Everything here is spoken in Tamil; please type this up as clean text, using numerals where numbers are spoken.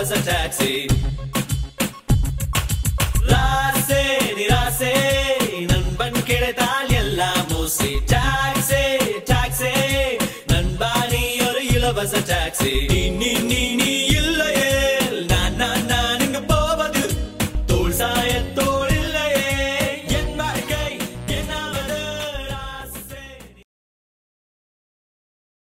இலவச டாக்ஸி. ராசே நிராசே நண்பன் கிடைத்தால் எல்லாம் ஊசி. டாக்ஸி டாக்ஸி நண்பா நீ ஒரு இலவச டாக்ஸி.